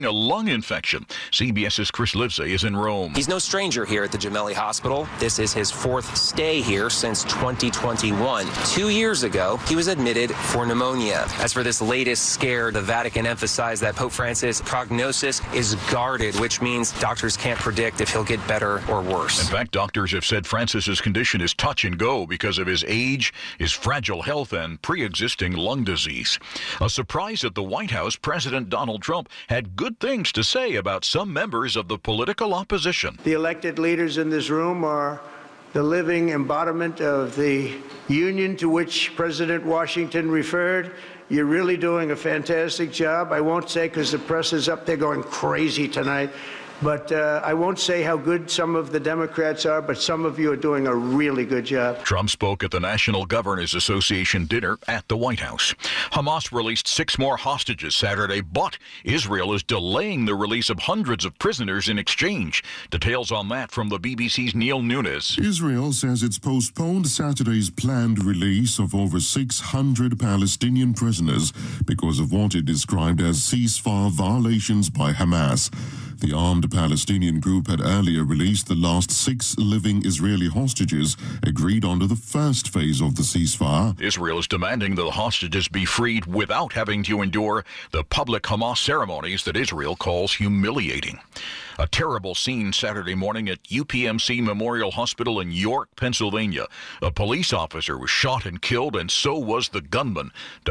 A lung infection. CBS's Chris Livesay is in Rome. He's no stranger here at the Gemelli Hospital. This is his fourth stay here since 2021. 2 years ago, he was admitted for pneumonia. As for this latest scare, the Vatican emphasized that Pope Francis' prognosis is guarded, which means doctors can't predict if he'll get better or worse. In fact, doctors have said Francis's condition is touch and go because of his age, his fragile health, and pre-existing lung disease. A surprise at the White House, President Donald Trump had good things to say about some members of the political opposition. The elected leaders in this room are the living embodiment of the union to which President Washington referred. You're really doing a fantastic job. I won't say because the press is up there going crazy tonight. But I won't say how good some of the Democrats are, but some of you are doing a really good job. Trump spoke at the National Governors Association dinner at the White House. Hamas released 6 more hostages Saturday, but Israel is delaying the release of hundreds of prisoners in exchange. Details on that from the BBC's Neil Nunes. Israel says it's postponed Saturday's planned release of over 600 Palestinian prisoners because of what it described as ceasefire violations by Hamas. The armed Palestinian group had earlier released the last 6 living Israeli hostages agreed under the first phase of the ceasefire. Israel is demanding the hostages be freed without having to endure the public Hamas ceremonies that Israel calls humiliating. A terrible scene Saturday morning at UPMC Memorial Hospital in York, Pennsylvania. A police officer was shot and killed, and so was the gunman.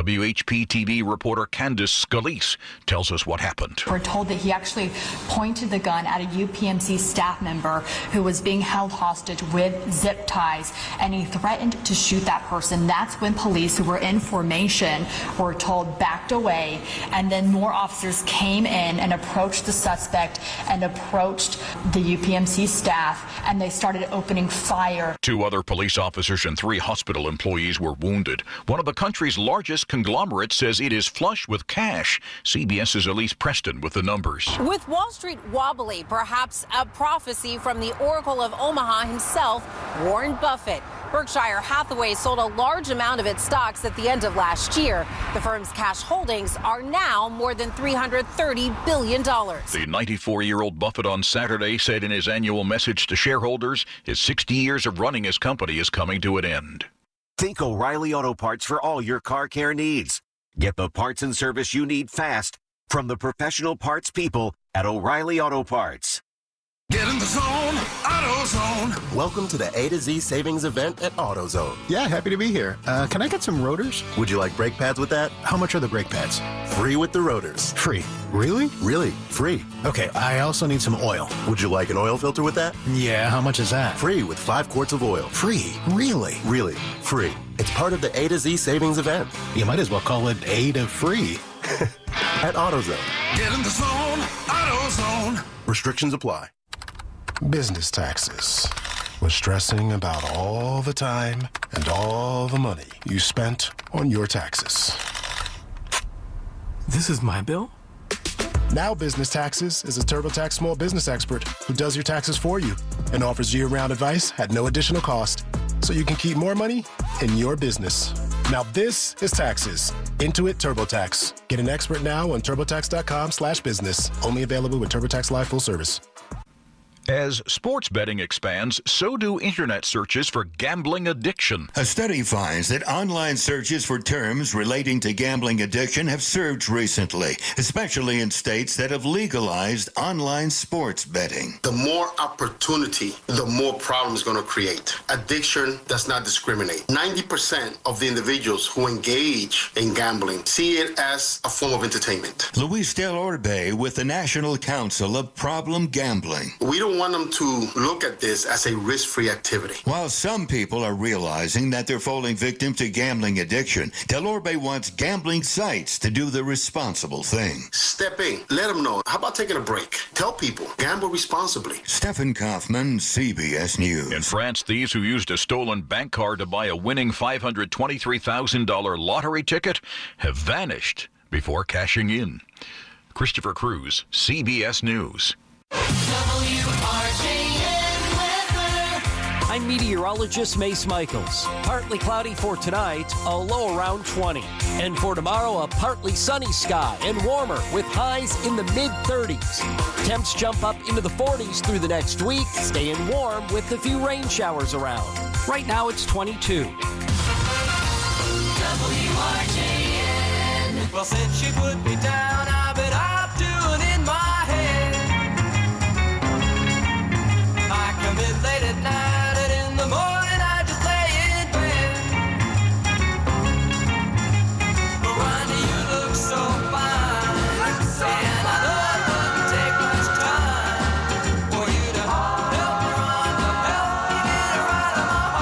WHP-TV reporter Candice Scalise tells us what happened. We're told that he actually pointed the gun at a UPMC staff member who was being held hostage with zip ties, and he threatened to shoot that person. That's when police who were in formation were told backed away, and then more officers came in and approached the suspect and approached the UPMC staff, and they started opening fire. 2 other police officers and 3 hospital employees were wounded. One of the country's largest conglomerates says it is flush with cash. CBS's Elise Preston with the numbers. With Wall Street wobbly, perhaps a prophecy from the Oracle of Omaha himself, Warren Buffett. Berkshire Hathaway sold a large amount of its stocks at the end of last year. The firm's cash holdings are now more than $330 billion. The 94-year-old Buffett on Saturday said in his annual message to shareholders, his 60 years of running his company is coming to an end. Think O'Reilly Auto Parts for all your car care needs. Get the parts and service you need fast from the professional parts people at O'Reilly Auto Parts. Get in the zone, AutoZone. Welcome to the A to Z savings event at AutoZone. Yeah, happy to be here. Can I get some rotors? Would you like brake pads with that? How much are the brake pads? Free with the rotors. Free. Really? Really, free. Okay, I also need some oil. Would you like an oil filter with that? Yeah, how much is that? Free with 5 quarts of oil. Free? Really? Really, free. It's part of the A to Z savings event. You might as well call it A to free. At AutoZone. Get in the zone, AutoZone. Restrictions apply. Business taxes. Was stressing about all the time and all the money you spent on your taxes. This is my bill? Now Business Taxes is a TurboTax small business expert who does your taxes for you and offers year-round advice at no additional cost, so you can keep more money in your business. Now this is taxes. Intuit TurboTax. Get an expert now on turbotax.com/business. Only available with TurboTax Live full service. As sports betting expands, so do internet searches for gambling addiction. A study finds that online searches for terms relating to gambling addiction have surged recently, especially in states that have legalized online sports betting. The more opportunity, the more problems it's going to create. Addiction does not discriminate. 90% of the individuals who engage in gambling see it as a form of entertainment. Luis Del Orbe with the National Council of Problem Gambling. We don't want them to look at this as a risk-free activity. While some people are realizing that they're falling victim to gambling addiction, Del Orbe wants gambling sites to do the responsible thing. Step in. Let them know. How about taking a break? Tell people. Gamble responsibly. Stephen Kaufman, CBS News. In France, thieves who used a stolen bank card to buy a winning $523,000 lottery ticket have vanished before cashing in. Christopher Cruz, CBS News. WRJN weather. I'm meteorologist Mace Michaels. Partly cloudy for tonight, a low around 20. And for tomorrow, a partly sunny sky and warmer with highs in the mid-30s. Temps jump up into the 40s through the next week, staying warm with a few rain showers around. Right now, it's 22. WRJN. Well, since she put me down, I've been up doing in my head. I come in late at night, and in the morning I just lay in bed. But Ronnie, you look so fine, and I know it wouldn't take much time for you to help me, Rhonda, help me get her out of my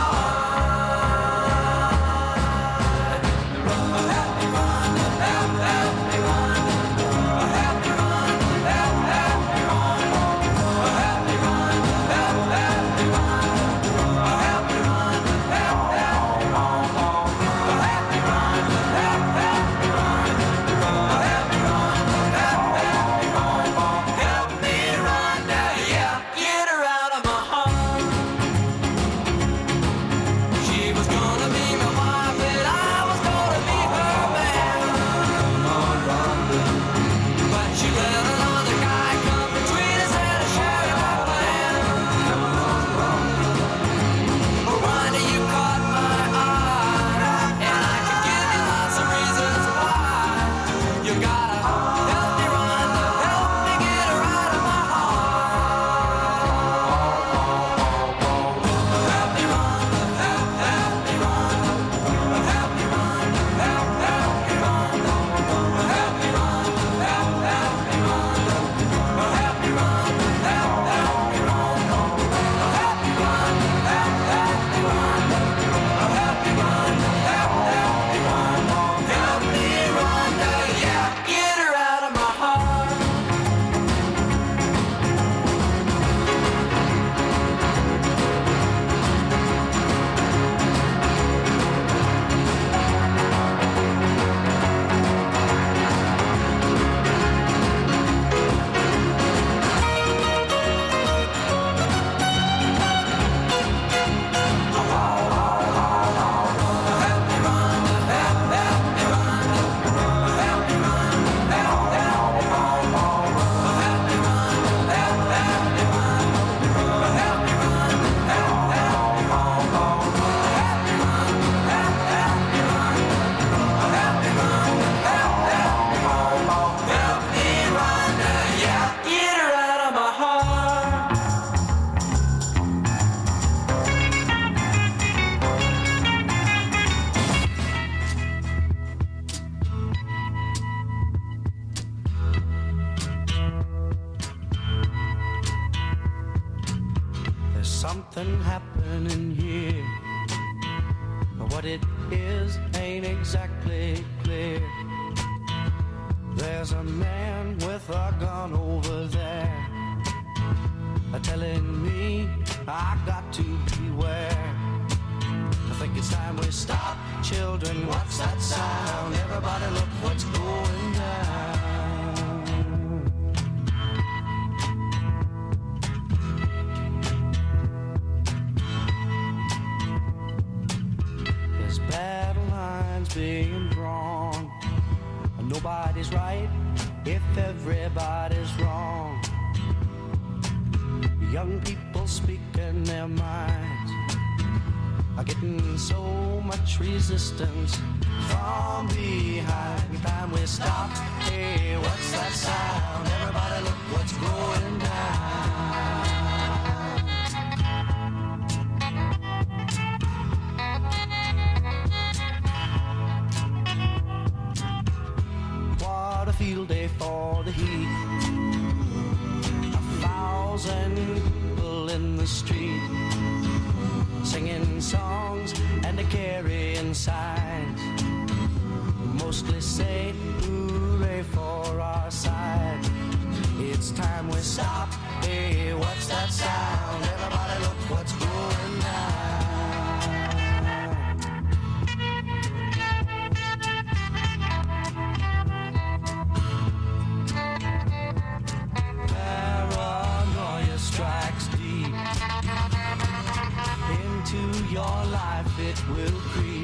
heart. Help me, Rhonda, help me, Rhonda. Help me, Rhonda, help me, Rhonda. Help me, Rhonda, help me, Rhonda. Help me, Rhonda, help me, Rhonda. Help me, Rhonda, help me, Rhonda. Help me, Rhonda, help me, Rhonda. Help me, Rhonda, yeah, get her out of my heart. She was gonna be my wife, and I was gonna be her man. But she let another guy come between us and share our plan. Rhonda, you caught my eye, and I could give you lots of reasons why. You gotta help me, Rhonda, help me get her out of my heart. Help me, Rhonda, help me, Rhonda. Help me, Rhonda, help me, Rhonda. Help me, Rhonda, help me, Rhonda. Help me, Rhonda, help me, Rhonda. Help me, Rhonda, help me, Rhonda. Help me, Rhonda, help me, Rhonda. Help me, Rhonda, yeah, get her out of my heart. Help me, Rhonda, yeah, get her out of my heart. There's something happening here, but what it is ain't exactly clear. There's a man with a gun over there, telling me I got to beware. I think it's time we stop. Children, what's that sound? Everybody look what's going down. There's battle lines being drawn. Nobody's right if everybody's wrong. Young people speaking their minds are getting so much resistance from behind. Time we stop. Hey, what's that sound? Everybody look what's going down. What a field day for the heat. 1,000 people in the street, singing songs and carrying signs. Mostly say hooray for our side. It's time we stop. Hey, what's that sound? Everybody look what's going down. Paranoia strikes deep your life it will creep.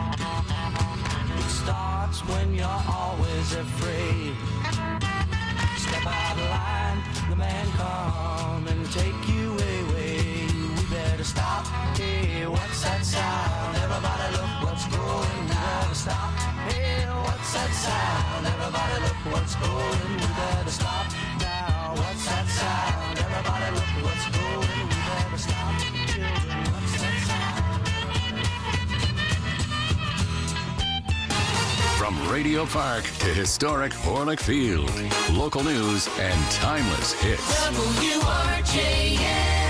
It starts when you're always afraid. Step out of line, the man come and take you away. We better stop. Hey, what's that sound? Everybody look what's going. We better stop. Hey, what's that sound? Everybody look what's going. We better stop now. What's that sound? Everybody look what's going. We better stop. Children, what's that sound? From Radio Park to historic Orlick Field, local news and timeless hits. WRJN.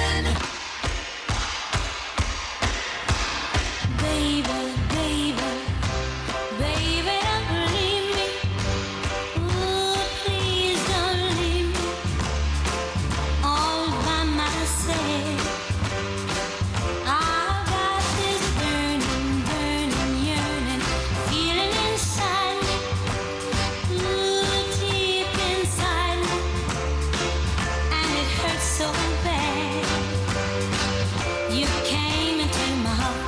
Baby, baby, baby, don't leave me. Ooh, please don't leave me all by myself. I've got this burning, burning, yearning feeling inside me. Ooh, deep inside me, and it hurts so bad. You came into my heart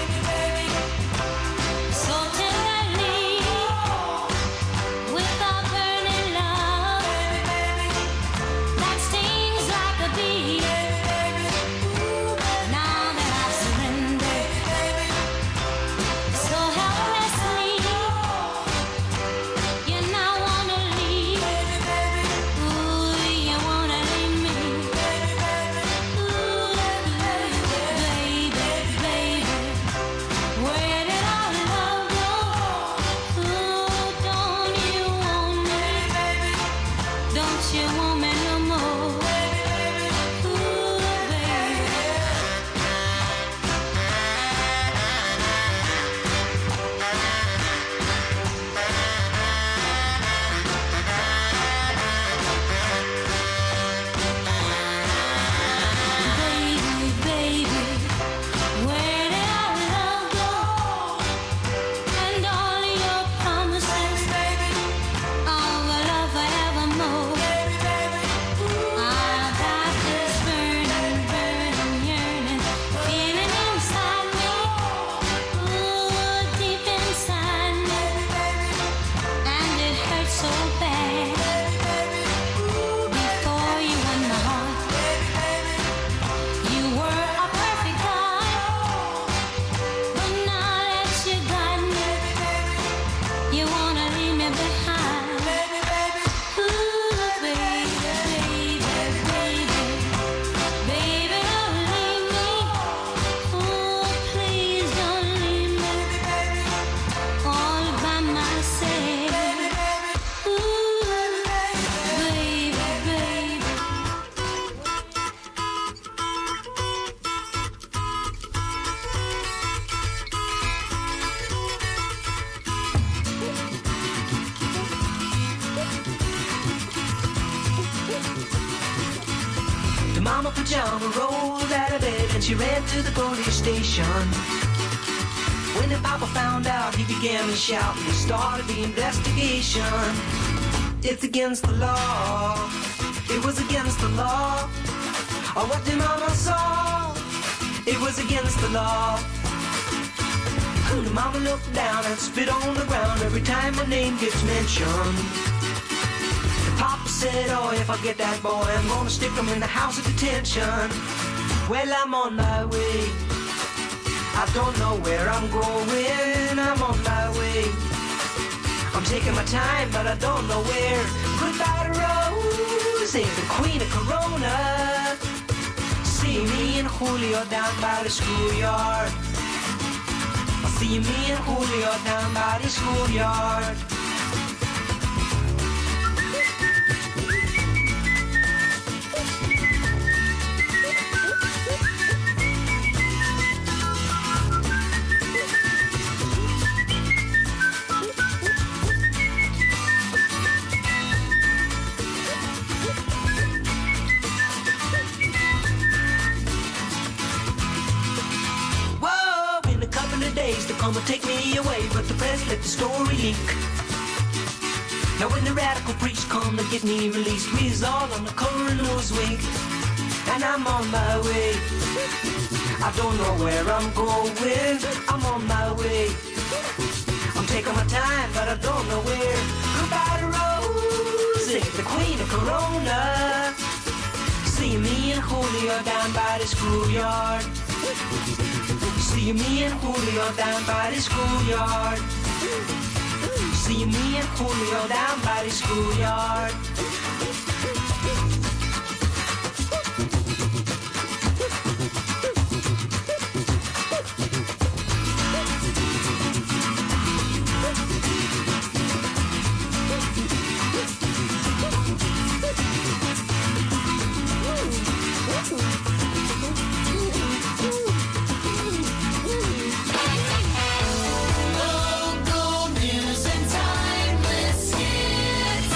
so tenderly, with a burning love that stings like a bee. Now that I've surrendered so helplessly, you now wanna leave. Ooh, you wanna leave me. Ooh, baby, baby, where did our love go? Ooh, don't you want me? Don't you want me no more? Ooh, baby. Baby, baby, where did our love go? And all your promises of a love forevermore. I've got this burning, burning, yearning feeling inside me. Ooh, deep inside me, and it hurts so bad. Before you won my heart, you were a perfect guy, but now that you got me, you wanna leave me behind. Ooh, baby, baby, baby, baby, don't leave me. Ooh, please don't leave me all by myself. Ooh, baby, baby. The mama pajama rolled out of bed and she ran to the police station. When the papa found out, he began to shout and he started the investigation. It's against the law. It was against the law. Oh, what the mama saw, it was against the law. The mama looked down and spit on the ground every time my name gets mentioned. The papa said, oh, if I get that boy, I'm gonna stick him in the house of detention. Well, I'm on my way. I don't know where I'm going. I'm on my way. I'm taking my time, but I don't know where. Goodbye to Rose, the queen of Corona. See me and Julio down by the schoolyard. I'll see me and Julio down by the schoolyard. Days to come and take me away, but the press let the story leak. Now when the radical preach come to get me released, we is all on the coroner's wing. and I'm on my way. I don't know where I'm going, I'm on my way. I'm taking my time, but I don't know where. Goodbye to Rosie, the queen of Corona. See me and Julio down by the schoolyard. See me and Julio down by the schoolyard. See me and Julio down by the schoolyard. Local news and timeless hits.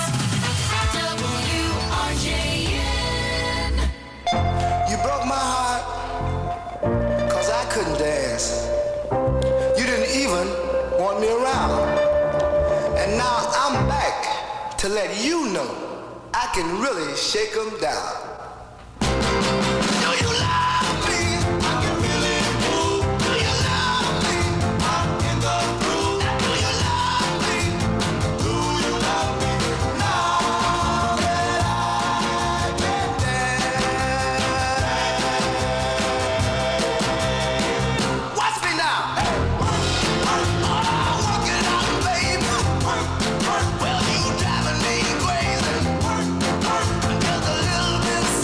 WRJN. You broke my heart, 'cause I couldn't dance. You didn't even want me around. And now I'm back to let you know I can really shake 'em down. Do you love me? I can really move. Do you love me? I'm in the groove. Do you love me? Do you love me? Now that I can dance. Watch me now. Work it out, baby. Well, you driving me crazy. Just a little bit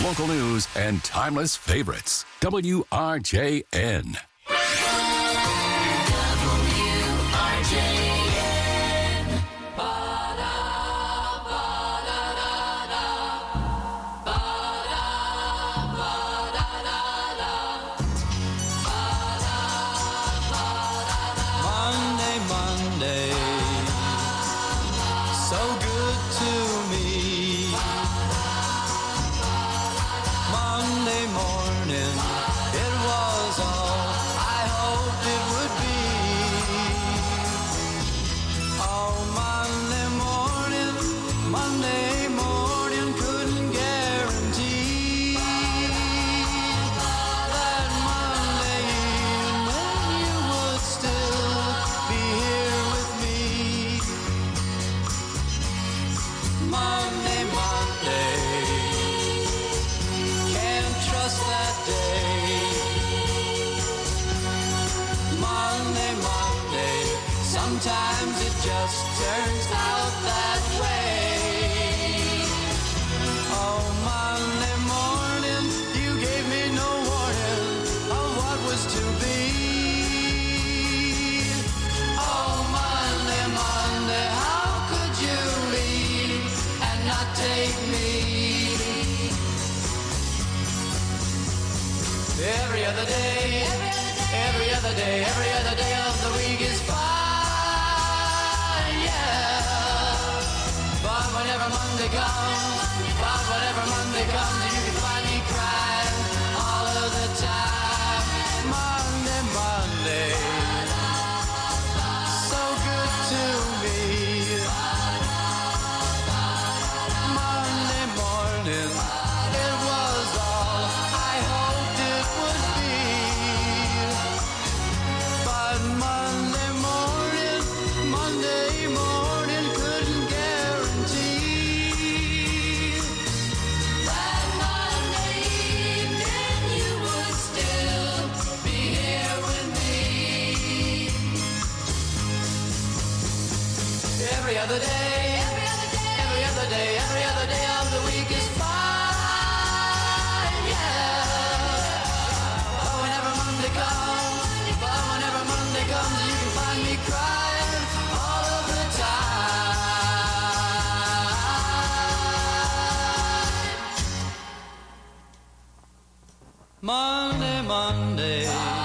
Local news and timeless favorites. WRJN. Monday, so good to me. Monday morning, it was all I hoped it would be. Oh, Monday morning couldn't guarantee that Monday evening you would still be here with me. Monday, can't trust that day. Monday, sometimes it just turns out that way. Oh, Monday morning, you gave me no warning of what was to be. Oh, Monday, how could you leave and not take me? Every other day, every other day, every other day of the week is fine, yeah. But whenever Monday comes, you can find me crying all of the time. Monday, so good to me. Monday morning, it was all I hoped it would be. But Monday morning couldn't guarantee that Monday evening you would still be here with me. Every other day, every other day of the week is fine, yeah. But whenever Monday comes, you can find me crying all of the time. Monday,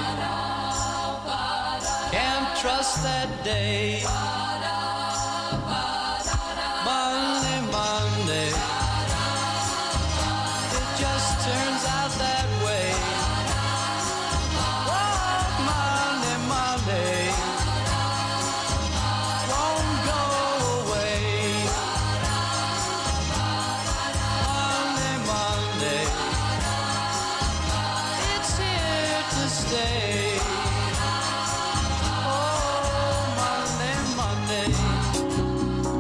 can't trust that day. Monday, it just turns out that way. Oh, Monday, won't go away. Monday, it's here to stay. Oh, Monday.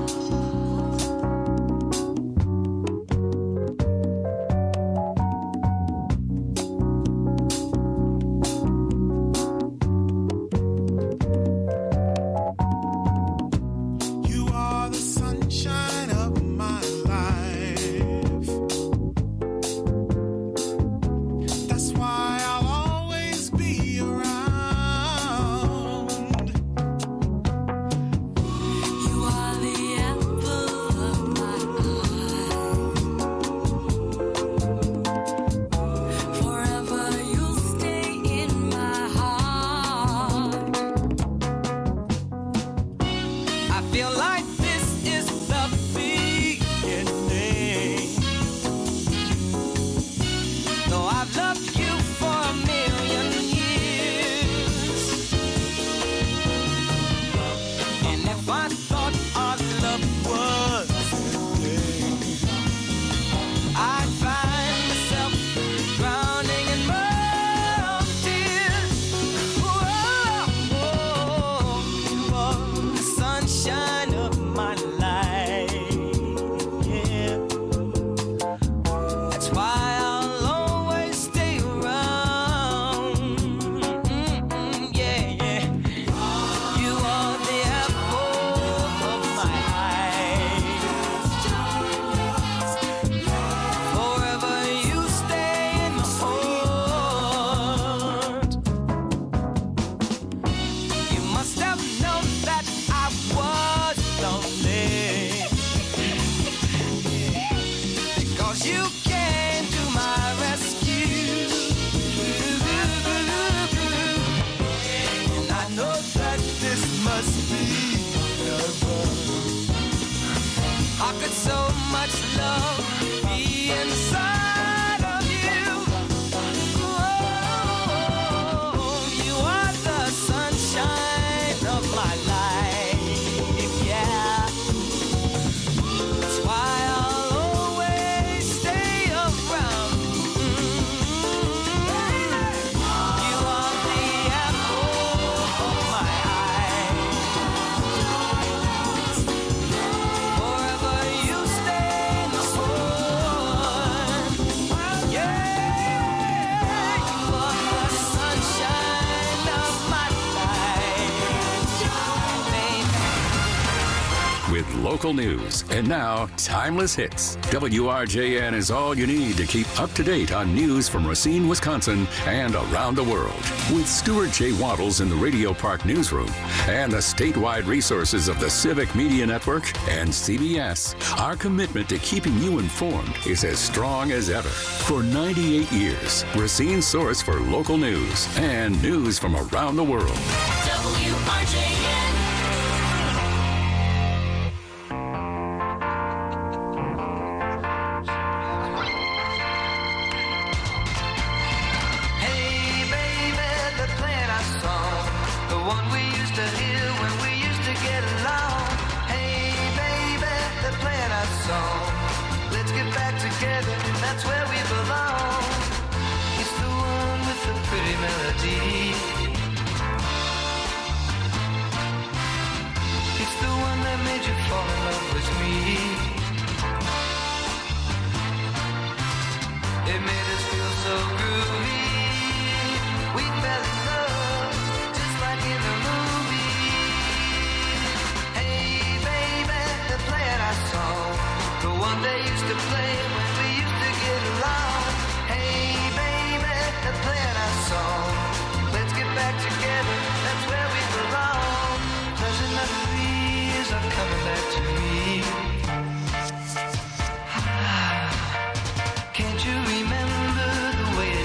know that this must be heaven. How could so much love be inside of you? Oh, you are the sunshine of my life, yeah. That's why I'll always stay around. You are the apple of my eye. Forever you stay the sun. Yeah, you are the sunshine of my life. With local news and now timeless hits. WRJN is all you need to keep up to date on news from Racine, Wisconsin and around the world. With Stuart J. Waddles in the Radio Park newsroom and the statewide resources of the Civic Media Network and CBS, our commitment to keeping you informed is as strong as ever. For 98 years, Racine's source for local news and news from around the world. WRJN. Hey baby, the plan I saw, the one we used to hear when we used to get along. Hey baby, the plan I saw, let's get back together, that's where we belong. It's the one with the pretty melody. It's the one that made you fall in love with me. It made us feel so groovy. We fell in love, just like in the movie. Hey baby, the plan I saw, the one they used to play when we used to get along. Hey baby, the plan I saw, let's get back together, that's where we belong. Pleasant memories are coming back to me. Can't you remember the way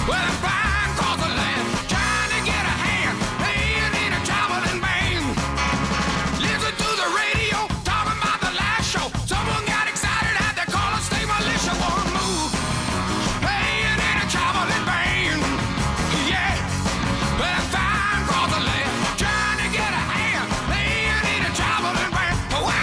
Well, I'm flying across the land, trying to get a hand, playing in a traveling band. Listen to the radio, talking about the last show. Someone got excited, had to call a state militia. One move, playing in a traveling band. Yeah, well, I'm flying across the land, trying to get a hand, playing in a traveling band. Wow!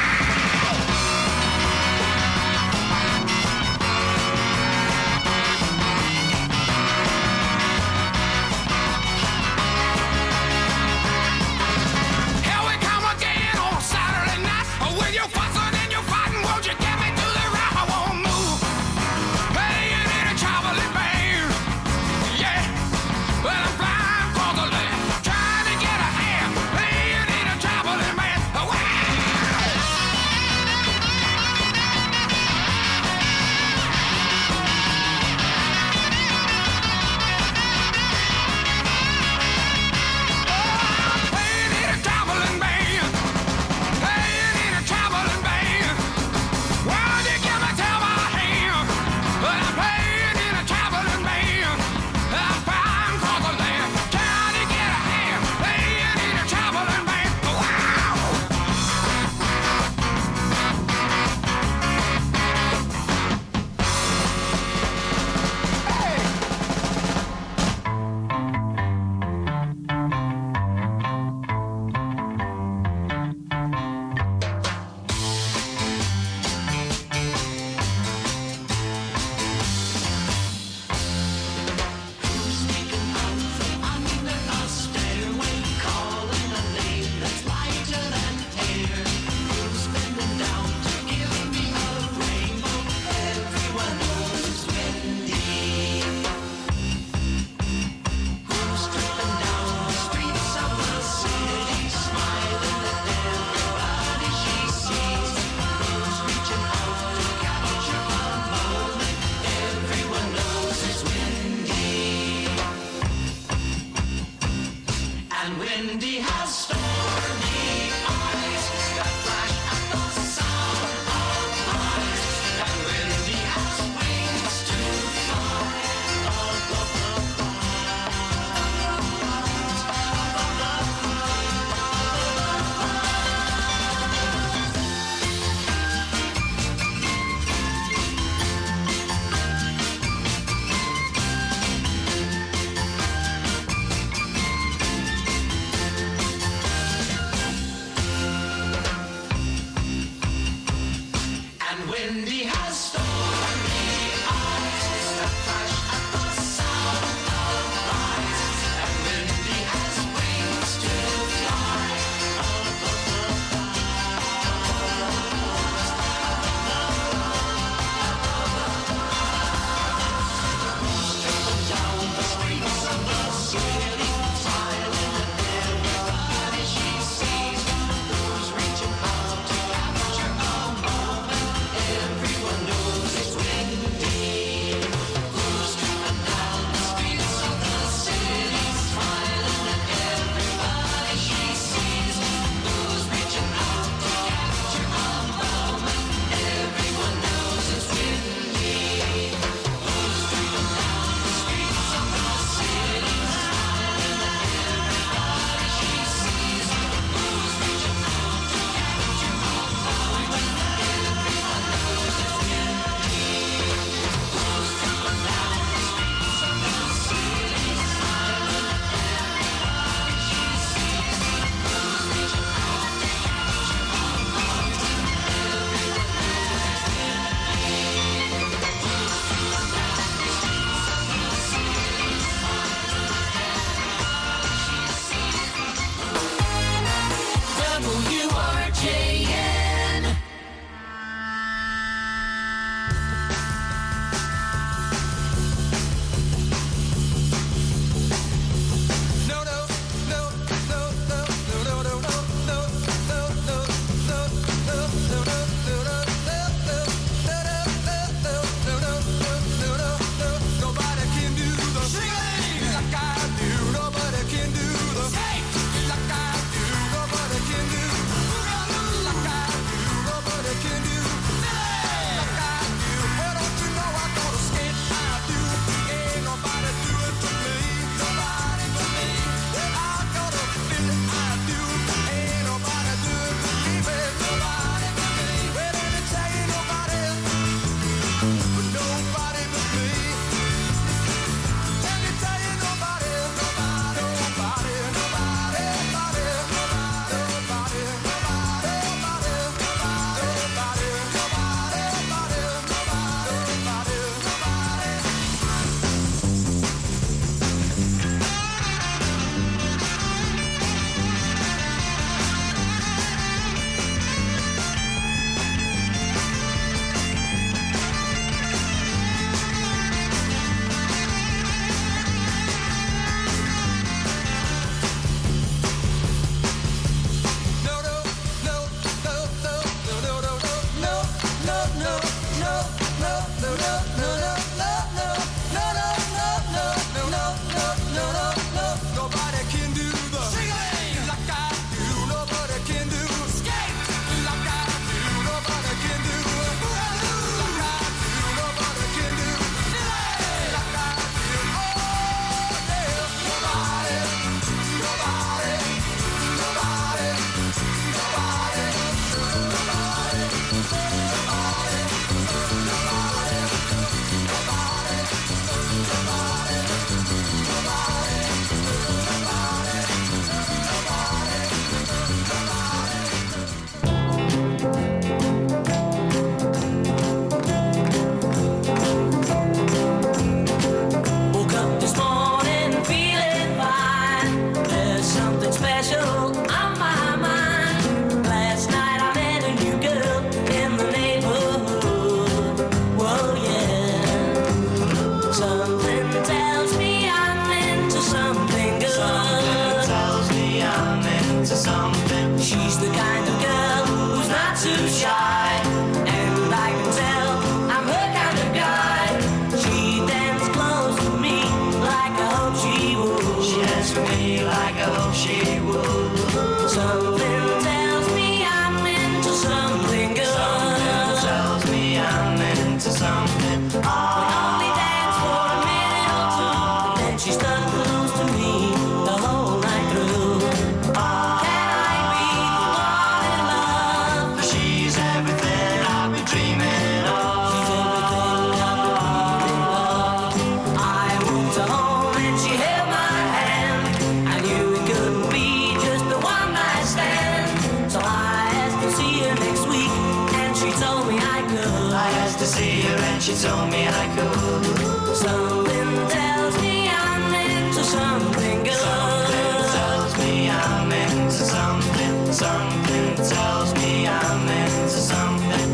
I hope she would. Something tells me I'm into something good. Something tells me I'm into something. We only dance for a minute or two, and then she stuck close to me the whole night through. Can I be the one in love? 'Cause she's everything I've been dreaming of. She's everything I've been dreaming of. I walked her home and she held my hand. I knew it couldn't be just the one night stand. So I asked to see her next week, and she told me I could. I asked to see her and she told me I could. Something tells me I'm into something good. Something tells me I'm into something. Something tells me I'm into something.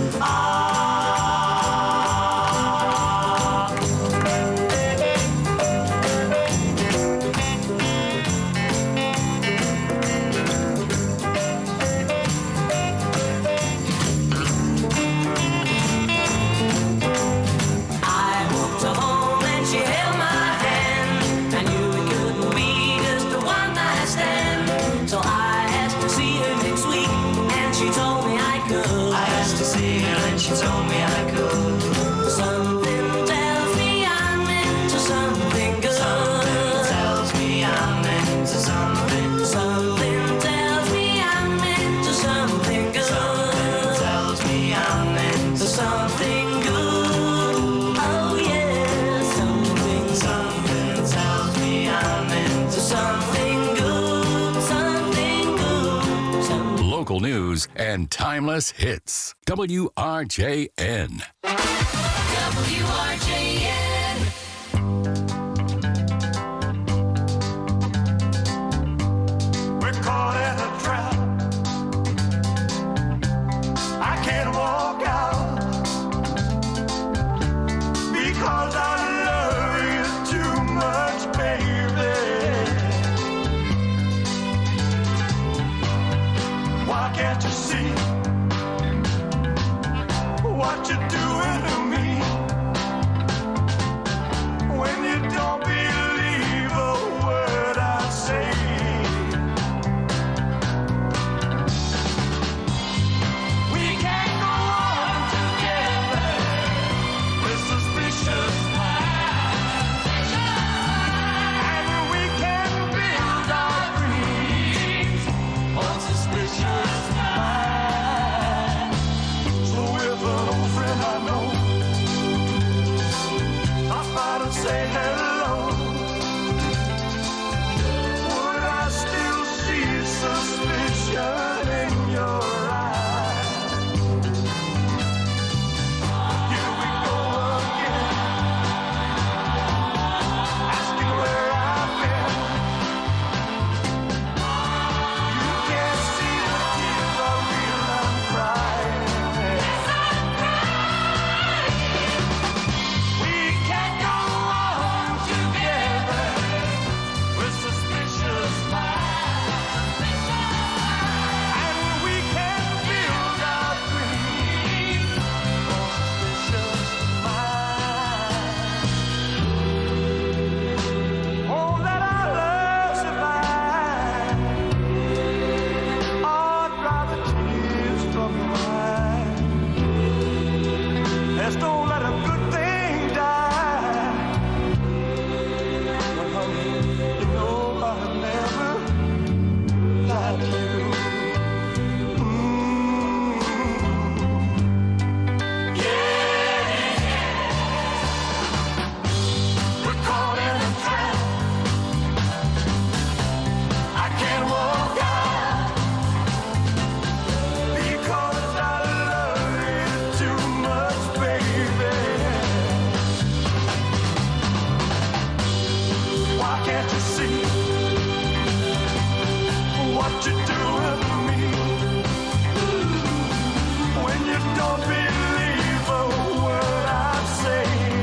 I walked her home and she held my hand. I knew it couldn't be just a one night stand. So I asked to see her next week, and she told me I could. I asked to see her and she told me I could. Something tells me I'm into something good. Something tells me I'm into something. Something tells me I'm into something good. Something tells me I'm into something good. Oh yeah, something tells me I'm into something good. Something good. Local news and timeless hits. WRJN. WRJN. We're caught in a trap. I can't walk out because I love you too much, baby. Why can't you see what you're doing to me? When you don't believe a word I say. We can't go on together with suspicious minds. And we can build our dreams on suspicious minds. So if an old friend I know stops by to say hello, would I still see suspicion in your eyes? Here we go again, asking where I've been. You can't see the tears are real, I'm crying. We can't go on together with suspicious minds. And we can build our dreams on suspicious minds. Oh, let our love survive. Oh, dry the tears from your eyes. Let's don't let a good thing die. But honey, you know I've never lied to you. We're caught in a trap. I can't walk out because I love you too much, baby. Why can't you see what you're doing to me? When you don't believe a word I say.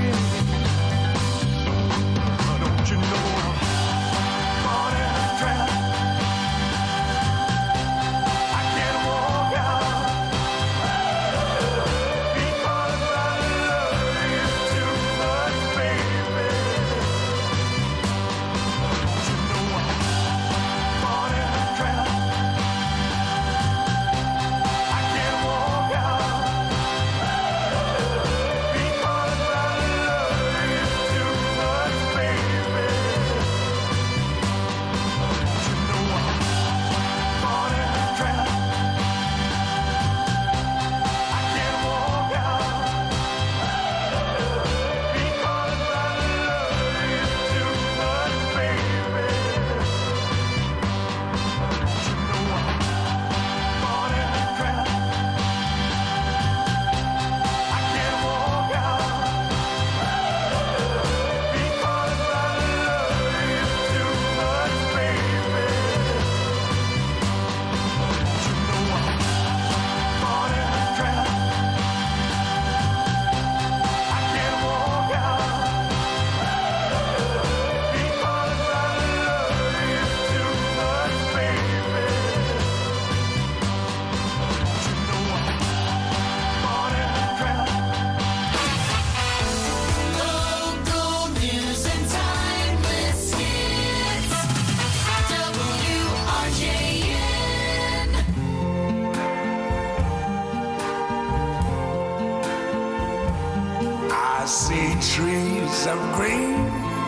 Don't you know I'm caught in a trap? I can't walk out because I love you too much, baby. Don't you know I'm of green,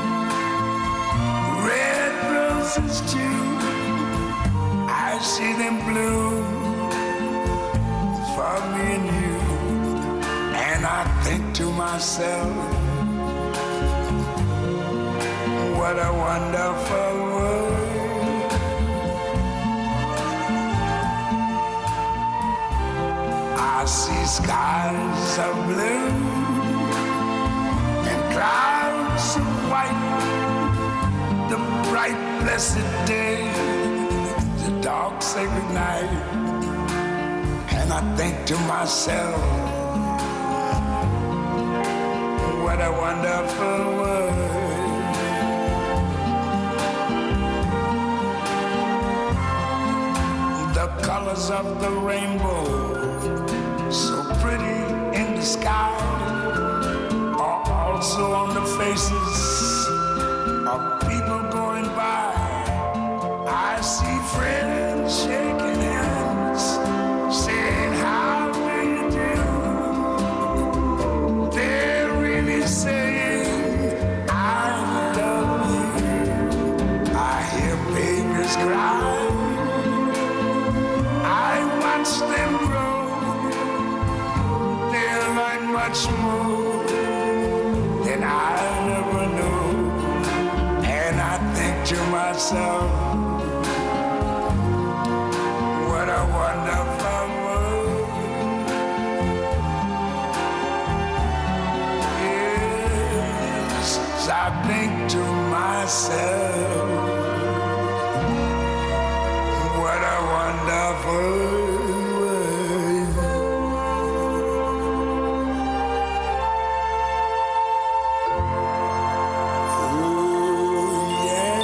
red roses too. I see them bloom for me and you, and I think to myself, what a wonderful world. I see skies of blue and clouds of white, the bright blessed day, the dark sacred night, and I think to myself, what a wonderful world. The colors of the rainbow, so pretty in the sky, are also on the faces of people going by. I see friends shaking hands, saying, how do you do? They're really saying, I love you. I hear babies cry. I watch them grow. They'll learn much more than I never knew. And I think to myself, what a wonderful world. Yes, I think to myself, what a wonderful world. Oh, yeah.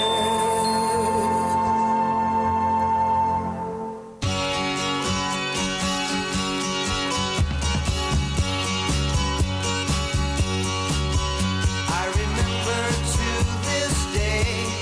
I remember to this day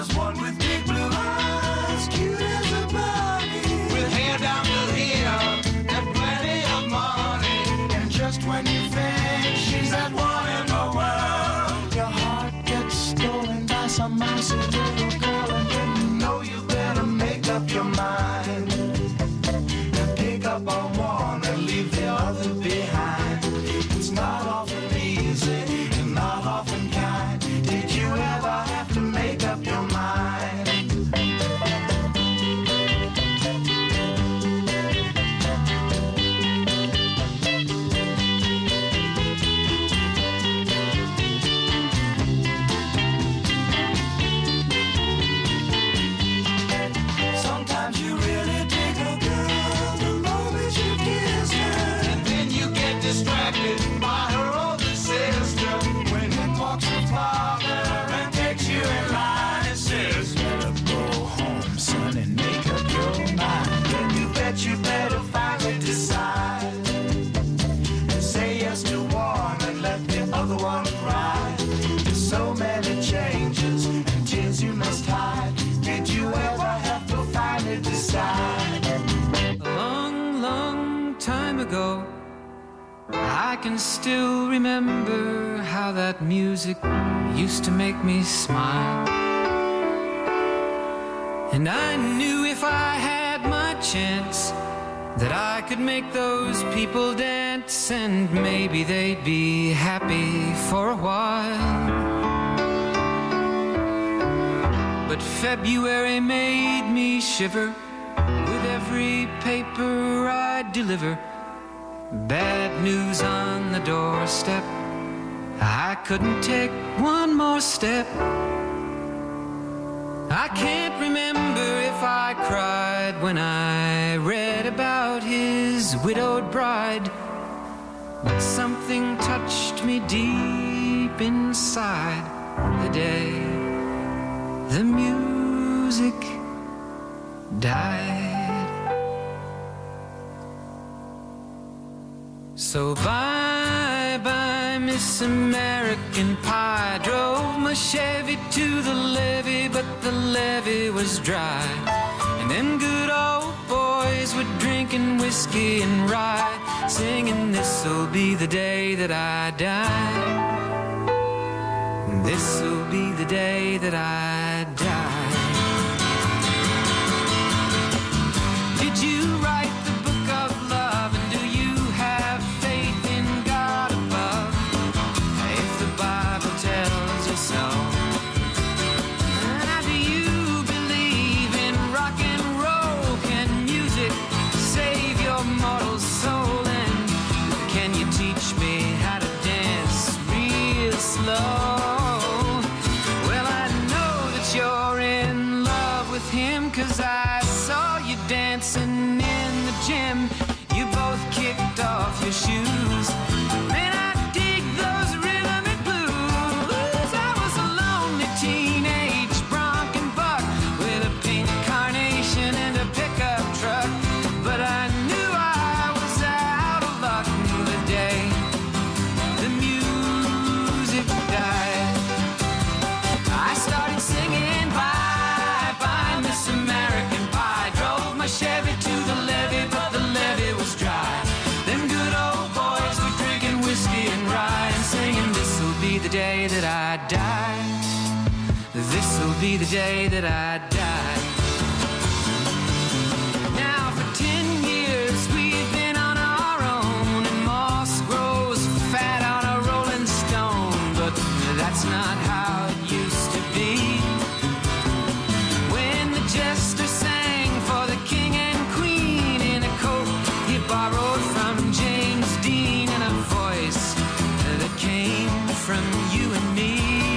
was one with big blue eyes, cute as a bunny, with hair down to here and plenty of money. And just when you think she's that one in the world, your heart gets stolen by some mousy little girl, and then you know you better make up your mind and pick up on one and leave the other behind. It's not often easy and not often kind. Did you ever have to make up your mind? Sometimes you really dig a girl the moment you kiss her, and then you get distracted by her older sister when in walks her father and takes you in line and says, better go home, son, and make up your mind. Then you bet you better finally decide and say yes to one and let the other one cry. There's so many changes and tears you must hide. Did you ever have to finally decide? A long, long time ago, I can still remember how that music used to make me smile. And I knew if I had my chance that I could make those people dance, and maybe they'd be happy for a while. But February made me shiver with every paper I deliver. Bad news on the doorstep, I couldn't take one more step. I can't remember if I cried when I read about his widowed bride, but something touched me deep inside the day the music died. So bye-bye, Miss American Pie. Drove my Chevy to the levee, but the levee was dry. And them good old boys were drinking whiskey and rye, singing, this'll be the day that I die. This'll be the day that I die. Did you write the book of love, and do you have faith in God above? If the Bible tells you so. Now do you believe in rock and roll? Can music save your mortal soul? And can you teach me how to dance real slow? Well, I know that you're in love with him, 'cause I saw you dancing in the gym. You both kicked off your shoes. Man, I dig those rhythm and blues. I was a lonely teenage bronc and buck with a pink carnation and a pickup truck, but I knew I was out of luck the day the music died. I started singing bye-bye, Miss American Pie. Drove my Chevy to the levee, but the levee was dry. Them good old boys were drinking whiskey and rye and singing, this'll be the day that I die. This'll be the day that I die. Now for 10 years we've been on our own, and moss grows fat on a rolling stone, but that's not how it used to be. When the jester sang for the king and queen in a coat he borrowed from James Dean, and a voice that came from you and me.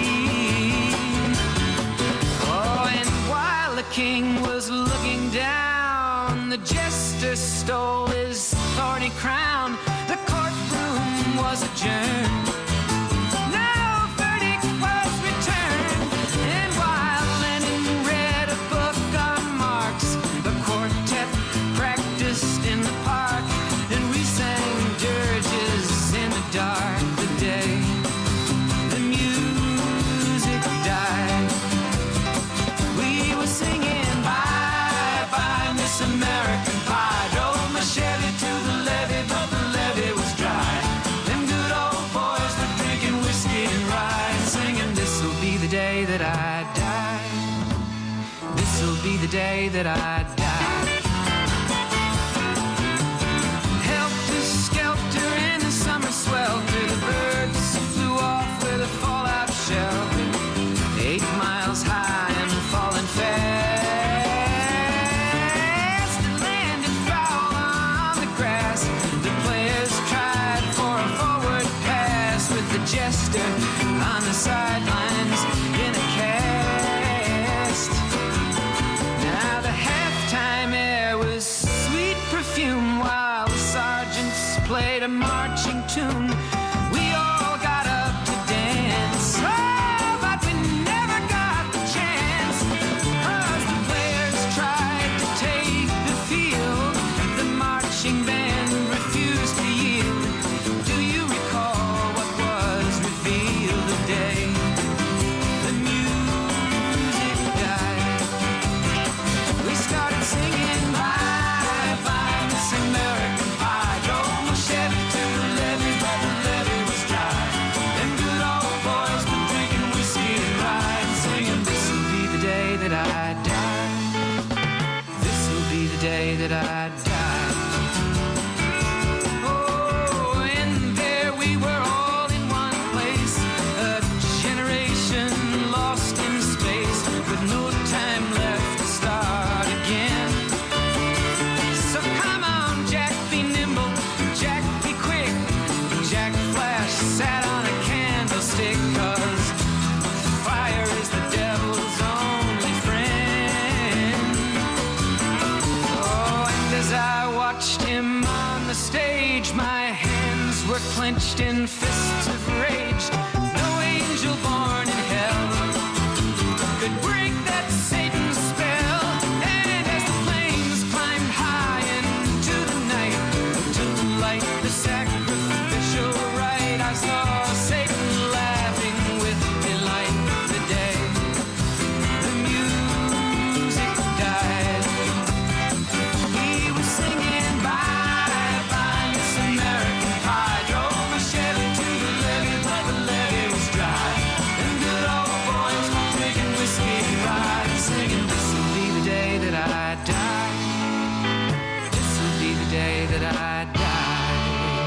Oh, and while the king was looking down, the jester stole his thorny crown. The courtroom was adjourned. No verdict was returned. And while Lenin read a book on Marx, the quartet practiced in the park, and we sang dirges in the dark the day the music died. this'll be the day that I die. Helter-skelter in the summer swelter, the birds flew off with a fallout shelter, 8 miles high and falling fast. It landed foul on the grass. The players tried for a forward pass with the jester on the sidelines in a cast. Now the halftime air was sweet perfume while the sergeants played a marching tune. We all got up to dance, oh, but we never got the chance, 'cause the players tried to take the field. The marching band refused to yield. Do you recall what was revealed the day the music died? We started singing bye bye Miss American Pie. Drove my Chevy to the levee, but the levee was dry. Them good old boys were drinking whiskey and rye and singing, this'll be the day that I die. This'll be the day that I die. Oh, and there we were all in one place, a generation lost in space with no time left to start again. So come on, Jack, be nimble, Jack, be quick. Jack Flash sat on a candlestick, 'cause fire is the devil's only friend. Oh, and as I watched him on the stage, my hands were clenched in fists of rage. No angel born in hell could break that Satan's spell. And as the flames climbed high into the night to light the sacrificial rite, I saw Satan laughing with delight the day the music died. He was singing bye bye Miss American Pie. Drove my Chevy to the levee, but the levee was dry. Them good old boys were drinking whiskey and rye and singing, this'll be the day that I die. This'll be the day that I die.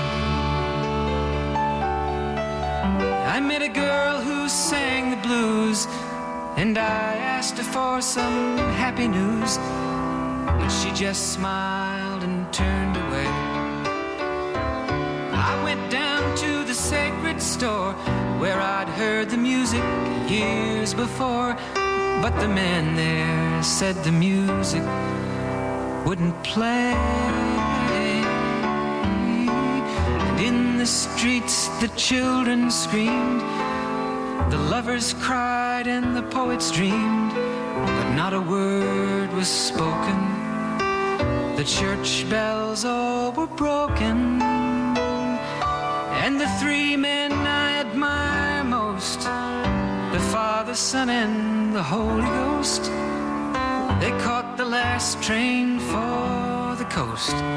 I met a girl who sang the blues, and I asked her for some happy news, but she just smiled and turned away. I went down to the sacred store where I'd heard the music years before, but the man there said the music wouldn't play. And in the streets the children screamed, the lovers cried and the poets dreamed, but not a word was spoken. The church bells all were broken, and the 3 men I admire most, the Father, Son, and the Holy Ghost, they caught the last train for the coast.